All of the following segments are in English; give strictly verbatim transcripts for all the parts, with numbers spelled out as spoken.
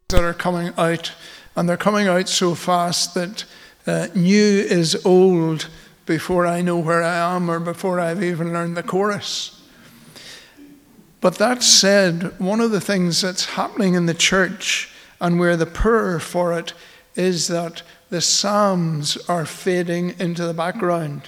that are coming out, and they're coming out so fast that uh, new is old before I know where I am or before I've even learned the chorus. But that said, one of the things that's happening in the church, and we're the poorer for it, is that the psalms are fading into the background.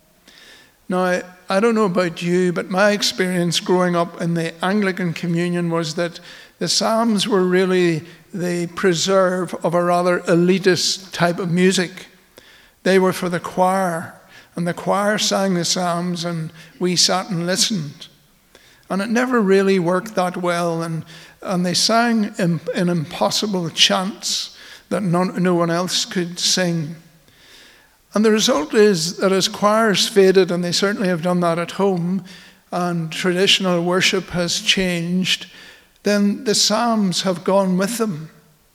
Now, I don't know about you, but my experience growing up in the Anglican communion was that the psalms were really the preserve of a rather elitist type of music. They were for the choir, and the choir sang the psalms, and we sat and listened. And it never really worked that well, and, and they sang in, in impossible chants that none, no one else could sing. And the result is that as choirs faded, and they certainly have done that at home, and traditional worship has changed, then the psalms have gone with them.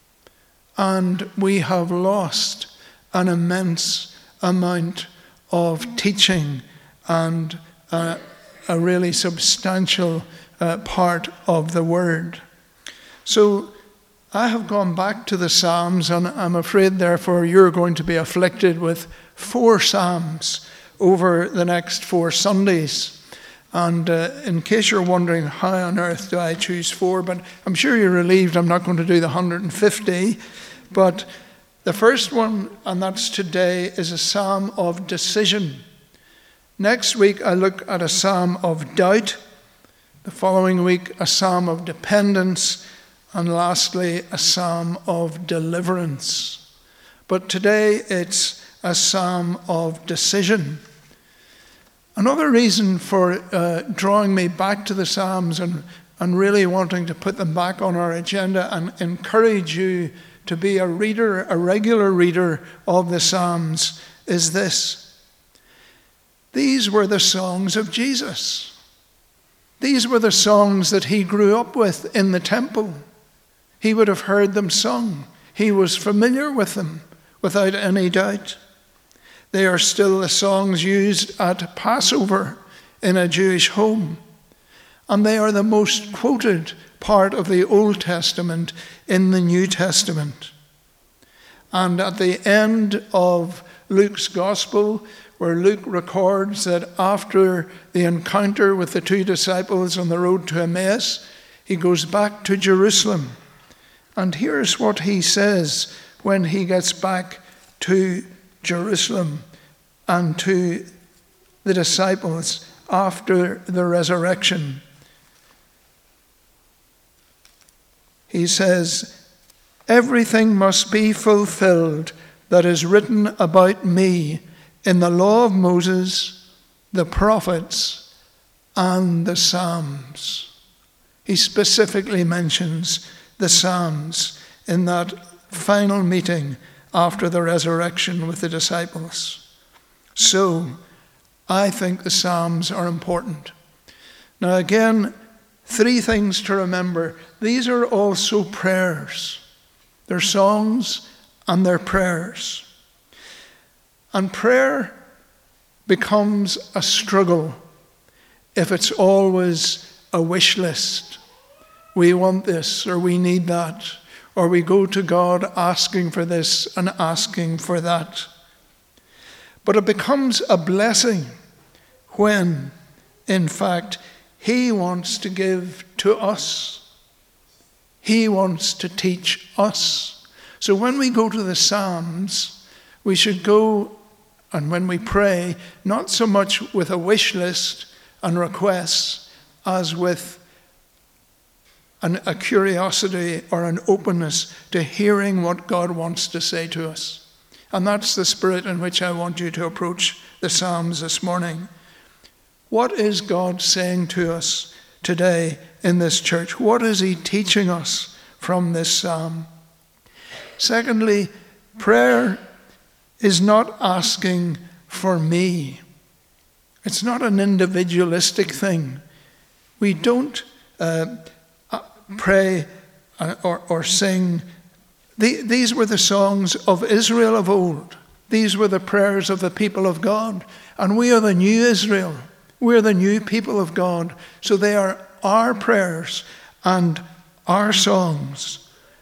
And we have lost an immense amount of teaching and uh, a really substantial uh, part of the word. So I have gone back to the psalms, and I'm afraid therefore you're going to be afflicted with four psalms over the next four Sundays. And uh, in case you're wondering how on earth do I choose four, but I'm sure you're relieved I'm not going to do the one hundred fifty. But the first one, and that's today, is a psalm of decision. Next week I look at a psalm of doubt. The following week a psalm of dependence. And lastly a psalm of deliverance. But today it's a psalm of decision. Another reason for uh, drawing me back to the Psalms and, and really wanting to put them back on our agenda and encourage you to be a reader, a regular reader of the Psalms is this. These were the songs of Jesus. These were the songs that he grew up with in the temple. He would have heard them sung. He was familiar with them without any doubt. They are still the songs used at Passover in a Jewish home. And they are the most quoted part of the Old Testament in the New Testament. And at the end of Luke's Gospel, where Luke records that after the encounter with the two disciples on the road to Emmaus, he goes back to Jerusalem. And here's what he says when he gets back to Jerusalem and to the disciples after the resurrection. He says, "Everything must be fulfilled that is written about me in the law of Moses, the prophets, and the Psalms." He specifically mentions the Psalms in that final meeting after the resurrection with the disciples. So, I think the Psalms are important. Now again, three things to remember. These are also prayers. They're songs and they're prayers. And prayer becomes a struggle if it's always a wish list. We want this, or we need that, or we go to God asking for this and asking for that. But it becomes a blessing when, in fact, he wants to give to us. He wants to teach us. So when we go to the Psalms, we should go, and when we pray, not so much with a wish list and requests as with an, a curiosity or an openness to hearing what God wants to say to us. And that's the spirit in which I want you to approach the Psalms this morning. What is God saying to us today in this church? What is he teaching us from this psalm? Secondly, prayer is not asking for me. It's not an individualistic thing. We don't uh, pray or, or sing. The, these were the songs of Israel of old. These were the prayers of the people of God. And we are the new Israel. We're the new people of God. So they are our prayers and our songs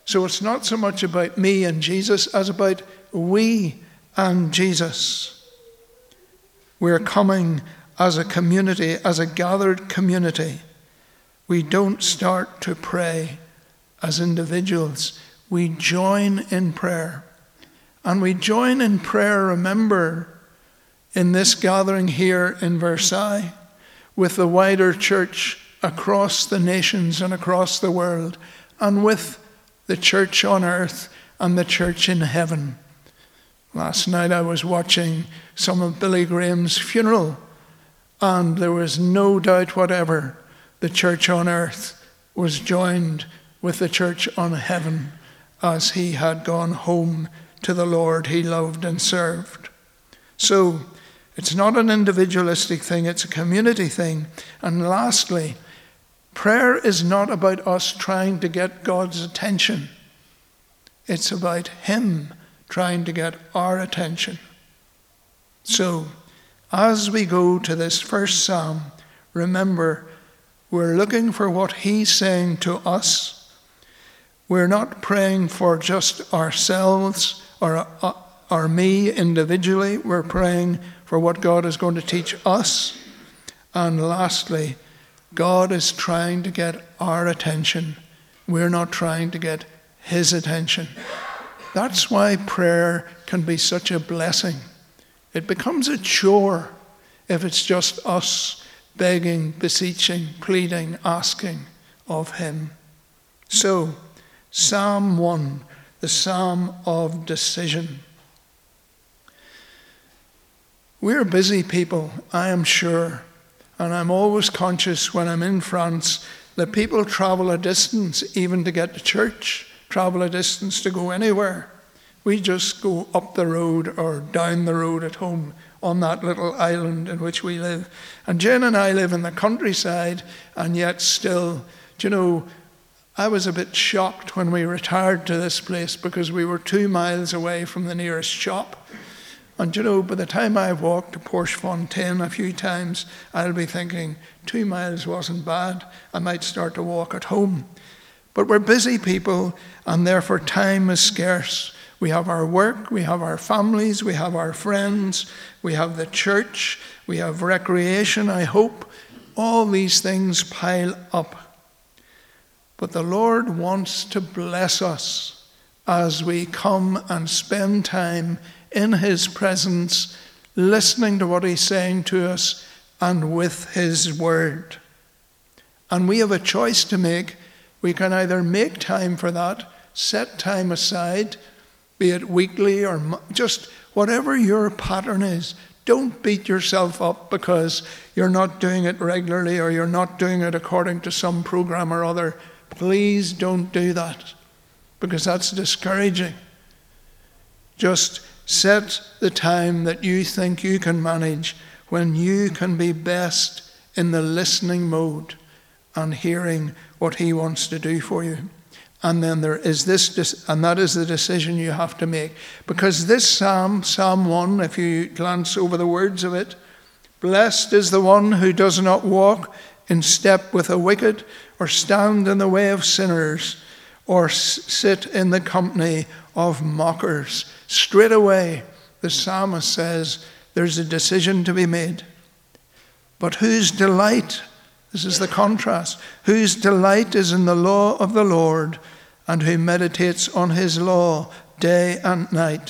So it's not so much about me and Jesus as about we and Jesus. We're coming as a community, as a gathered community. We don't start to pray as individuals. We join in prayer. And we join in prayer, remember, in this gathering here in Versailles, with the wider church across the nations and across the world, and with the church on earth and the church in heaven. Last night I was watching some of Billy Graham's funeral, and there was no doubt whatever the church on earth was joined with the church on heaven as he had gone home to the Lord he loved and served. So it's not an individualistic thing, it's a community thing. And lastly, prayer is not about us trying to get God's attention. It's about him trying to get our attention. So, as we go to this first psalm, remember, we're looking for what he's saying to us. We're not praying for just ourselves or, uh, or me individually. We're praying for what God is going to teach us. And lastly, God is trying to get our attention. We're not trying to get his attention. That's why prayer can be such a blessing. It becomes a chore if it's just us begging, beseeching, pleading, asking of him. So, Psalm one, the Psalm of decision. We're busy people, I am sure, and I'm always conscious when I'm in France that people travel a distance even to get to church, travel a distance to go anywhere. We just go up the road or down the road at home on that little island in which we live. And Jen and I live in the countryside, and yet still, do you know, I was a bit shocked when we retired to this place because we were two miles away from the nearest shop. And you know, by the time I've walked to Porchefontaine a few times, I'll be thinking, two miles wasn't bad. I might start to walk at home. But we're busy people, and therefore time is scarce. We have our work, we have our families, we have our friends, we have the church, we have recreation, I hope. All these things pile up. But the Lord wants to bless us as we come and spend time in his presence, listening to what he's saying to us and with his word. And we have a choice to make. We can either make time for that, set time aside, be it weekly or just whatever your pattern is. Don't beat yourself up because you're not doing it regularly or you're not doing it according to some program or other. Please don't do that, because that's discouraging. Just set the time that you think you can manage when you can be best in the listening mode and hearing what he wants to do for you. And then there is this, and that is the decision you have to make. Because this psalm, Psalm one, if you glance over the words of it, blessed is the one who does not walk in step with the wicked, or stand in the way of sinners, or sit in the company of mockers. Straight away, the psalmist says, there's a decision to be made. But whose delight, this is the contrast, whose delight is in the law of the Lord, and who meditates on his law day and night.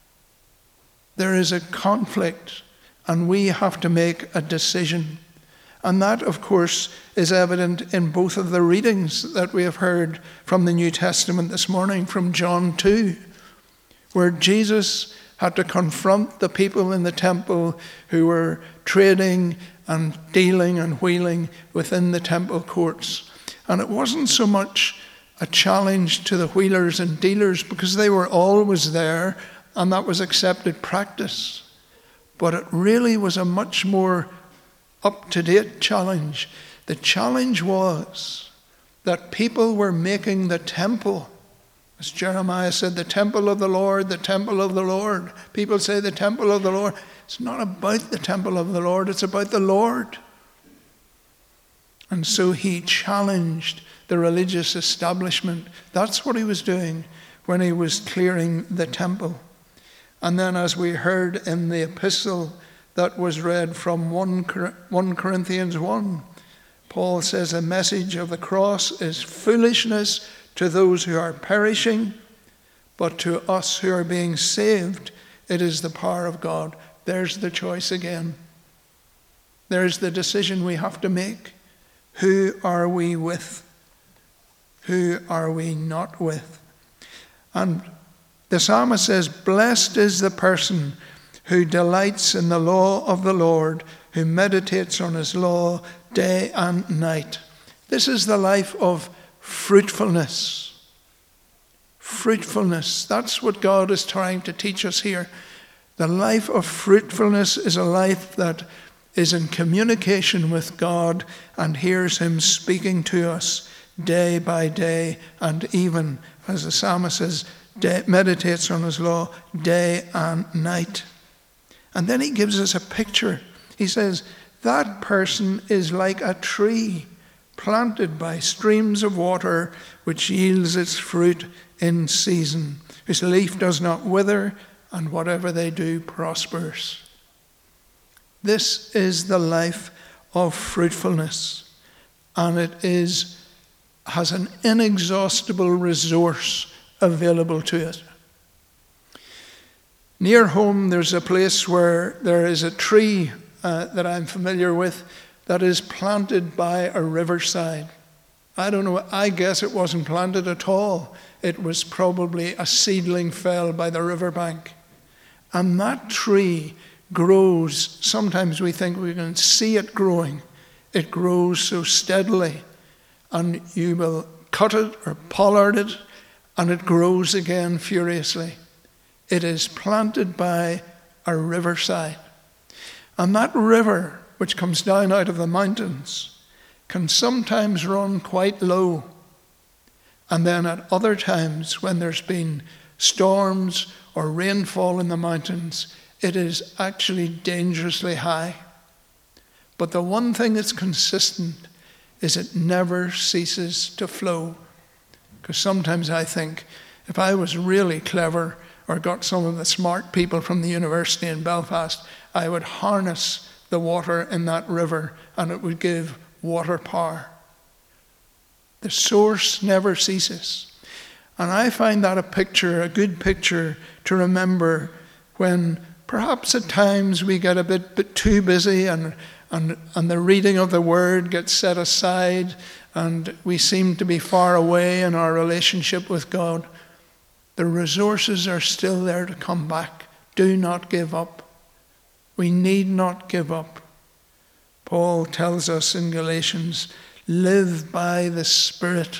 There is a conflict, and we have to make a decision. And that, of course, is evident in both of the readings that we have heard from the New Testament this morning, from John two, where Jesus had to confront the people in the temple who were trading and dealing and wheeling within the temple courts. And it wasn't so much a challenge to the wheelers and dealers, because they were always there and that was accepted practice. But it really was a much more up-to-date challenge. The challenge was that people were making the temple, as Jeremiah said, the temple of the Lord, the temple of the Lord. People say the temple of the Lord. It's not about the temple of the Lord, it's about the Lord. And so he challenged the religious establishment. That's what he was doing when he was clearing the temple. And then, as we heard in the epistle that was read from First Corinthians one, Paul says the message of the cross is foolishness to those who are perishing, but to us who are being saved, it is the power of God. There's the choice again. There's the decision we have to make. Who are we with? Who are we not with? And the psalmist says, blessed is the person who delights in the law of the Lord, who meditates on his law day and night. This is the life of fruitfulness. Fruitfulness. That's what God is trying to teach us here. The life of fruitfulness is a life that is in communication with God and hears him speaking to us day by day, and even, as the psalmist says, day, meditates on his law day and night. And then he gives us a picture. He says, that person is like a tree planted by streams of water, which yields its fruit in season, whose leaf does not wither, and whatever they do prospers. This is the life of fruitfulness, and it is has an inexhaustible resource available to it. Near home, there's a place where there is a tree uh, that I'm familiar with that is planted by a riverside. I don't know, I guess it wasn't planted at all. It was probably a seedling fell by the riverbank. And that tree grows. Sometimes we think we can see it growing. It grows so steadily. And you will cut it or pollard it, and it grows again furiously. It is planted by a riverside. And that river, which comes down out of the mountains, can sometimes run quite low. And then at other times, when there's been storms or rainfall in the mountains, it is actually dangerously high. But the one thing that's consistent is it never ceases to flow. Because sometimes I think, if I was really clever or got some of the smart people from the university in Belfast, I would harness the water in that river and it would give water power. The source never ceases. And I find that a picture, a good picture to remember when perhaps at times we get a bit, bit too busy and, and, and the reading of the word gets set aside and we seem to be far away in our relationship with God. The resources are still there to come back. Do not give up. We need not give up. Paul tells us in Galatians, live by the Spirit.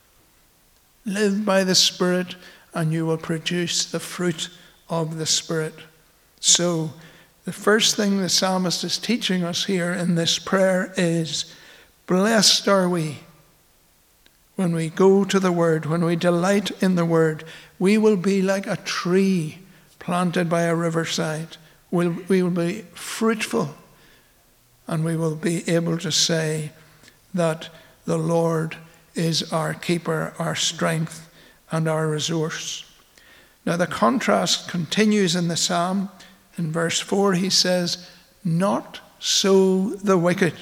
Live by the Spirit and you will produce the fruit of the Spirit. So the first thing the psalmist is teaching us here in this prayer is, blessed are we when we go to the Word, when we delight in the Word. We will be like a tree planted by a riverside. We'll, we will be fruitful, and we will be able to say that the Lord is our keeper, our strength, and our resource. Now the contrast continues in the psalm. In verse four he says, not so the wicked.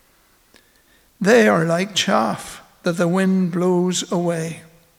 They are like chaff that the wind blows away.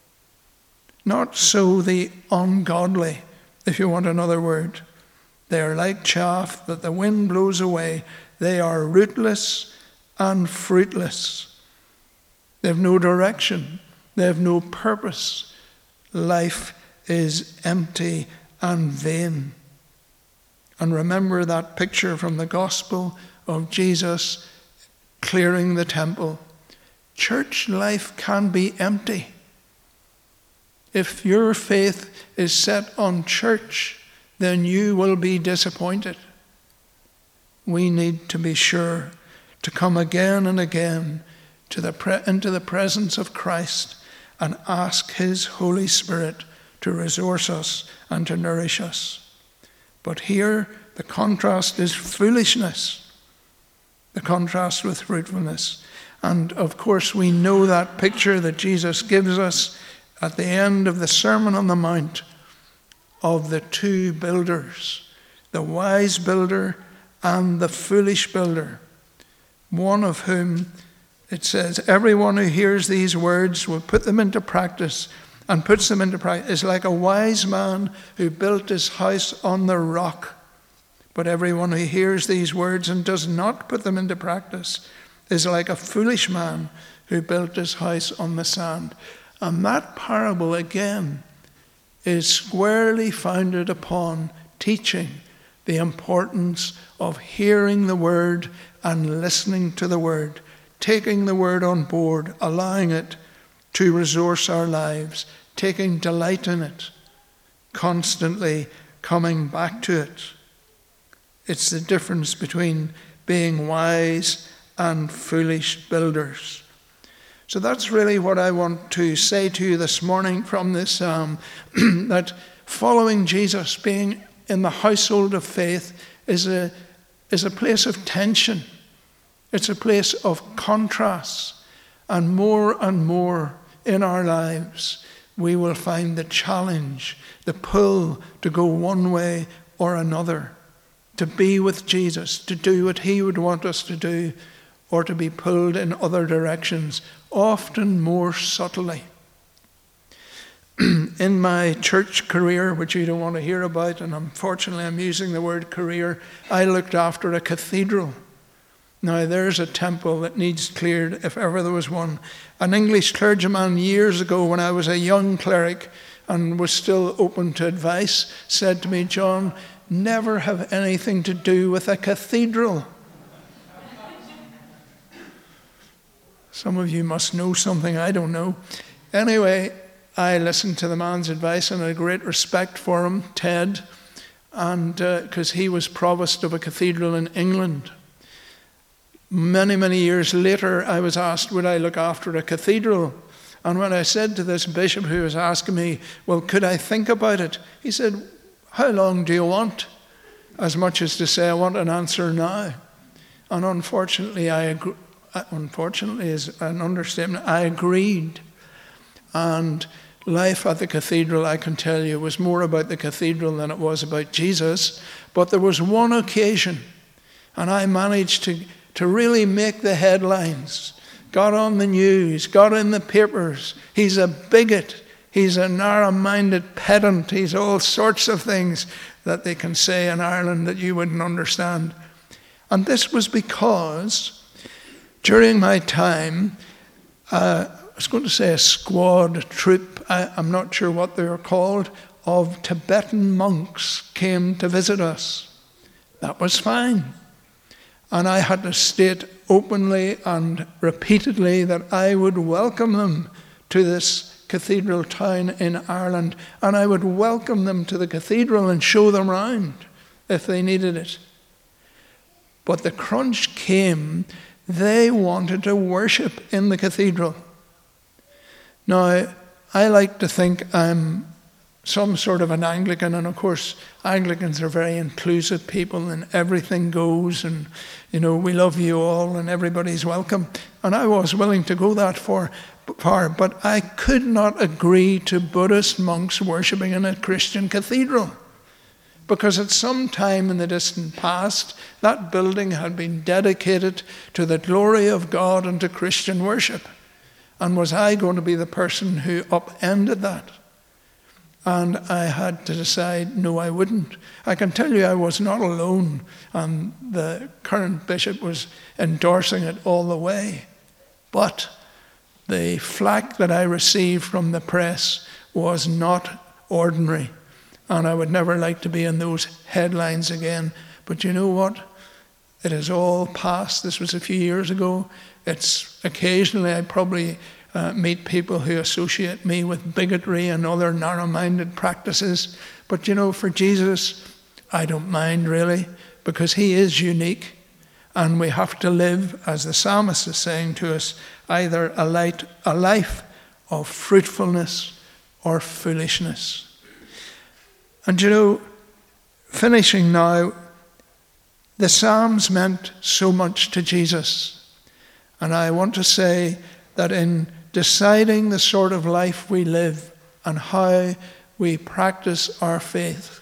Not so the ungodly, if you want another word. They are like chaff that the wind blows away. They are rootless and fruitless. They have no direction. They have no purpose. Life is empty and vain. And remember that picture from the gospel of Jesus clearing the temple. Church life can be empty. If your faith is set on church, then you will be disappointed. We need to be sure to come again and again to the pre- into the presence of Christ and ask His Holy Spirit to resource us and to nourish us. But here the contrast is foolishness, the contrast with fruitfulness. And of course, we know that picture that Jesus gives us at the end of the Sermon on the Mount of the two builders, the wise builder and the foolish builder, one of whom it says, everyone who hears these words will put them into practice and puts them into practice is like a wise man who built his house on the rock. But everyone who hears these words and does not put them into practice is like a foolish man who built his house on the sand. And that parable, again, is squarely founded upon teaching the importance of hearing the word and listening to the word, taking the word on board, allowing it to resource our lives, taking delight in it, constantly coming back to it. It's the difference between being wise and foolish builders. So that's really what I want to say to you this morning from this psalm, that following Jesus, being in the household of faith, is a, is a place of tension. It's a place of contrasts. And more and more in our lives, we will find the challenge, the pull to go one way or another, to be with Jesus, to do what he would want us to do, or to be pulled in other directions, often more subtly. In my church career, which you don't want to hear about, and unfortunately I'm using the word career, I looked after a cathedral. Now there's a temple that needs cleared, if ever there was one. An English clergyman years ago, when I was a young cleric and was still open to advice, said to me, "John, never have anything to do with a cathedral." Some of you must know something I don't know. Anyway, I listened to the man's advice and had great respect for him, Ted, and because uh, he was provost of a cathedral in England. Many, many years later, I was asked, would I look after a cathedral? And when I said to this bishop who was asking me, well, could I think about it? He said, how long do you want? As much as to say, I want an answer now. And unfortunately, I agree. Unfortunately is an understatement. I agreed. And life at the cathedral, I can tell you, was more about the cathedral than it was about Jesus. But there was one occasion, and I managed to, to really make the headlines. Got on the news, got in the papers. He's a bigot. He's a narrow-minded pedant. He's all sorts of things that they can say in Ireland that you wouldn't understand. And this was because during my time, uh, I was going to say a squad, a troop, I, I'm not sure what they were called, of Tibetan monks came to visit us. That was fine. And I had to state openly and repeatedly that I would welcome them to this cathedral town in Ireland, and I would welcome them to the cathedral and show them around if they needed it. But the crunch came. They wanted to worship in the cathedral. Now, I like to think I'm some sort of an Anglican, and of course, Anglicans are very inclusive people, and everything goes, and, you know, we love you all, and everybody's welcome. And I was willing to go that far, far, but I could not agree to Buddhist monks worshipping in a Christian cathedral. Because at some time in the distant past, that building had been dedicated to the glory of God and to Christian worship. And was I going to be the person who upended that? And I had to decide, no, I wouldn't. I can tell you I was not alone, and the current bishop was endorsing it all the way. But the flack that I received from the press was not ordinary. And I would never like to be in those headlines again. But you know what? It is all past. This was a few years ago. It's occasionally I probably uh, meet people who associate me with bigotry and other narrow-minded practices. But you know, for Jesus, I don't mind really, because he is unique. And we have to live, as the psalmist is saying to us, either a, light, a life of fruitfulness or foolishness. And you know, finishing now, the Psalms meant so much to Jesus. And I want to say that in deciding the sort of life we live and how we practice our faith,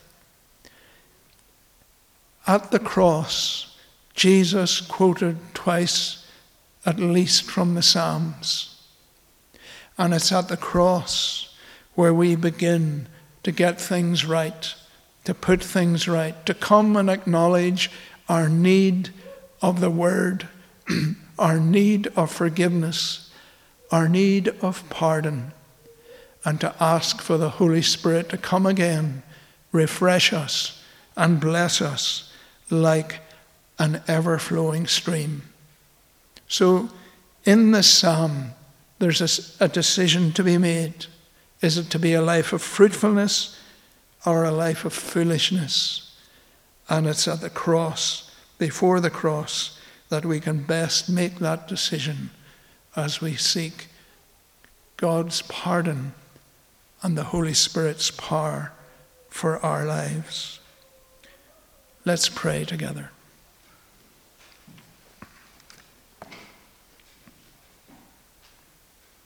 at the cross, Jesus quoted twice at least from the Psalms. And it's at the cross where we begin to get things right, to put things right, to come and acknowledge our need of the Word, our need of forgiveness, our need of pardon, and to ask for the Holy Spirit to come again, refresh us, and bless us like an ever-flowing stream. So in this psalm, there's a, a decision to be made. Is it to be a life of fruitfulness or a life of foolishness? And it's at the cross, before the cross, that we can best make that decision as we seek God's pardon and the Holy Spirit's power for our lives. Let's pray together.